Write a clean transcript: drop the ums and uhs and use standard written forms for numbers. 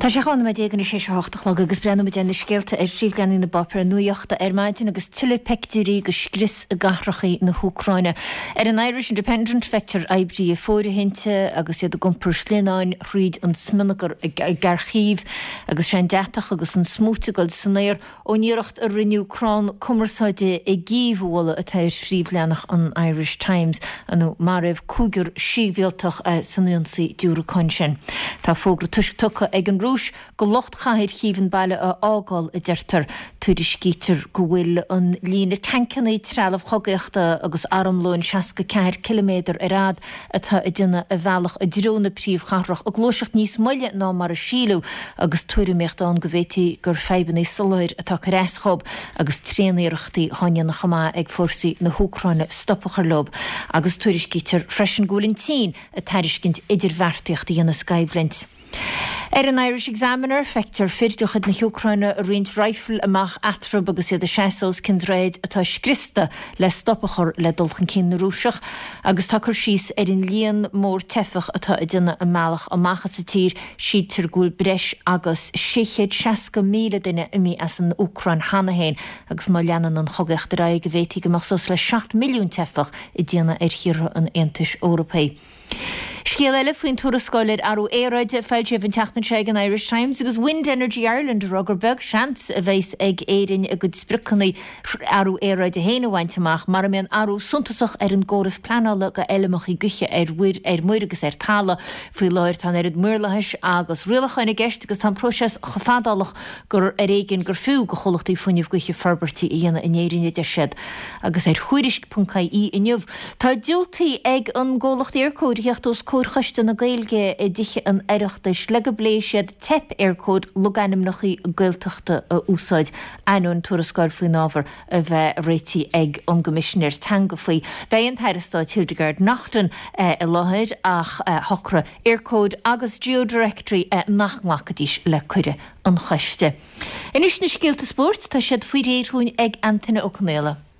Tá sé chána me dégan sé seach le agus brenn me déna scéalta sílean na bopper nuochtta maidin agus tiile pecúí go scris a gahrachaí na Húcráine. An Irish Independent Vector aibrí a fóide hinte agus iad a gompur sléáin riad an sminagur garchíh agus sé deach agus an smútegal sannéir ó níirecht a rinneúrán commerceide i gíomhla a tair sríomhleannach an Irish Times an mar raibh cúgur síbhéaltach sanúnsaí dúra consin. Tá fógra tuistócha ag an rúis go locht chaid chíhann baile a ágáil a deirtar tuaidir scítear go bhfuil an lína tancannaí trealamh chogaíochta agus aramlóin 64 km rád atá i dtine a bhealach a dróna príomhcharrach a glóiseach níos moille ná mar a síú agus tuairimíocht an go bhhétaí gur febanna soláir atá réischob agus tréanaíireachtaí tháineanna chamá ag fórsaí na Húcráine stoppachar lob agus tuaidir scítear freisin gúlinn tí a tairiscint idirmheartaíocht a dhéana Skyblint. An Irish Examiner feictear firduchad na Húcráine a riint rifle amach atrab agus iad a seasos cindréid atá scrista le stoppachar le dulchan cín na rúiseach agus tuchar síos an líon mór tefach atá i dtine a mealach amachchas sa tír siad tir gúil breis agus 660,000 duine imi as an Ucrán hanahéin agus má leanan an chogacht ra go bhhétí goach sos le 6 milliún tefach i dtíana ar chiire an Aontais Eorpé. Scéal eile faoin túrascáilir arú éráide fáilte an teachnaí an Irish Times agus Wind Energy Ireland Ruggerbeg seans a bheits ag éirin a go spriccannaí arú éráide héanahhainteach mar mé an arú suntasach ar an ggóras planála go eileach í guche ar muirigus ar tála faoi láir tá ar muirlathis agus rialacháinna gceist agus tá próses chofádalach gur ar éigen gur fiú go cholachtaí funineh guche farbertí i dhéana in éirinne de siad agus ar chuiris.caí inniuh. Tá dúltaí ag an ggólacht éircódaíochtós cóirchaiste na gailge i dtithe an aireachtais le go bléisiad tep aircód luganim nach í gailteachta a úsáid anún túrascáil faoin ábhar a bheith réití ag an gomisisinéir tanga faoi. Bei an Thairistáid Hildegard Nachtan i láthid ach thocra aircód agus geodirectory nachmachadís le cuide an chaiste. Inis na scéalta sport tá siad faoi réirthúin ag Anthony O'Connell.